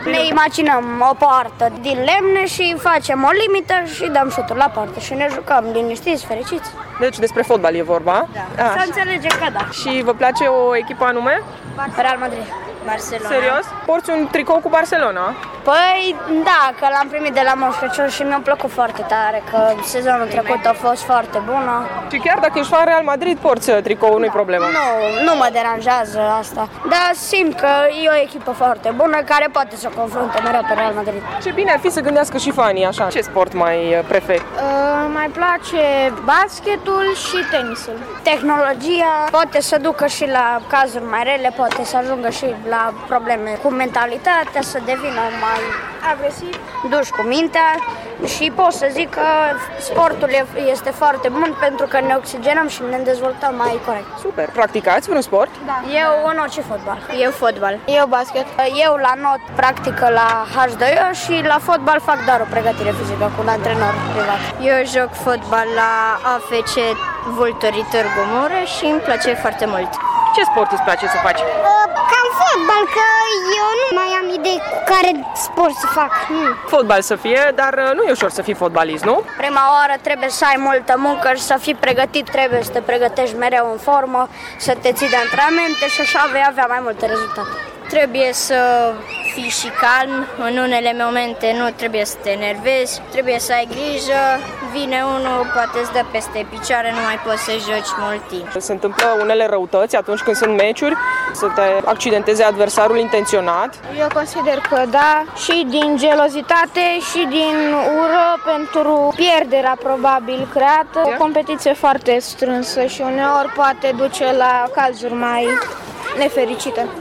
Ne imaginăm o poartă din lemne și facem o limită și dăm șuturi la poartă și ne jucăm liniștiți, fericiți. Deci despre fotbal e vorba? Da. Să înțelegem că da. Și vă place o echipă anume? Real Madrid. Barcelona. Serios? Porți un tricou cu Barcelona? Păi da, că l-am primit de la Moș Crăciun și mi-a plăcut foarte tare, că sezonul trecut a fost foarte bună. Și chiar dacă ești fan Real Madrid, porți tricou, nu-i problemă? Nu mă deranjează asta, dar simt că e o echipă foarte bună care poate să confrunte mereu pe Real Madrid. Ce bine ar fi să gândească și fanii așa. Ce sport mai preferi? Mai place basketul și tenisul. Tehnologia poate să ducă și la cazuri mai rele, poate să ajungă și la probleme cu mentalitatea, să devină mai agresiv, duși cu mintea și pot să zic că sportul este foarte bun pentru că ne oxigenăm și ne dezvoltăm mai corect. Super! Practicați vreun sport? Da. Eu în orice fotbal. Eu fotbal. Eu basket. Eu la not practică la H2O și la fotbal fac doar o pregătire fizică cu un antrenor privat. Eu joc fotbal la AFC Vulturii Târgu Mureș și îmi place foarte mult. Ce sport îți place să faci? Cam fotbal, că eu nu mai am idei cu care sport să fac. Fotbal să fie, dar nu e ușor să fii fotbalist, nu? Prima oară trebuie să ai multă muncă și să fii pregătit, trebuie să te pregătești mereu în formă, să te ții de antrenamente și așa vei avea mai multe rezultate. Trebuie să fii și calm, în unele momente nu trebuie să te enervezi, trebuie să ai grijă, vine unul, poate îți dă peste picioare, nu mai poți să joci mult timp. Se întâmplă unele răutăți atunci când sunt meciuri, să te accidenteze adversarul intenționat? Eu consider că da, și din gelozitate și din ură pentru pierderea probabil creată. O competiție foarte strânsă și uneori poate duce la cazuri mai nefericite.